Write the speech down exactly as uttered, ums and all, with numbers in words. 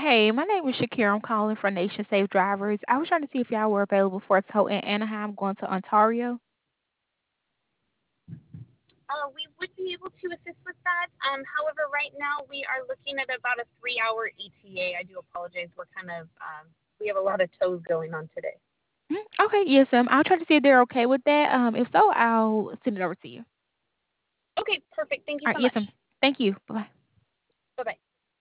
Hey, my name is Shakira. I'm calling for Nation Safe Drivers. I was trying to see if y'all were available for a tow in Anaheim going to Ontario. Uh, we would be able to assist with that. Um, however, right now we are looking at about a three-hour E T A. I do apologize. We're kind of um, we have a lot of tows going on today. Mm, okay, yes, um, I'll try to see if they're okay with that. Um, if so, I'll send it over to you. Okay, perfect. Thank you All so right, yes, much. um, thank you. Bye bye. Bye bye.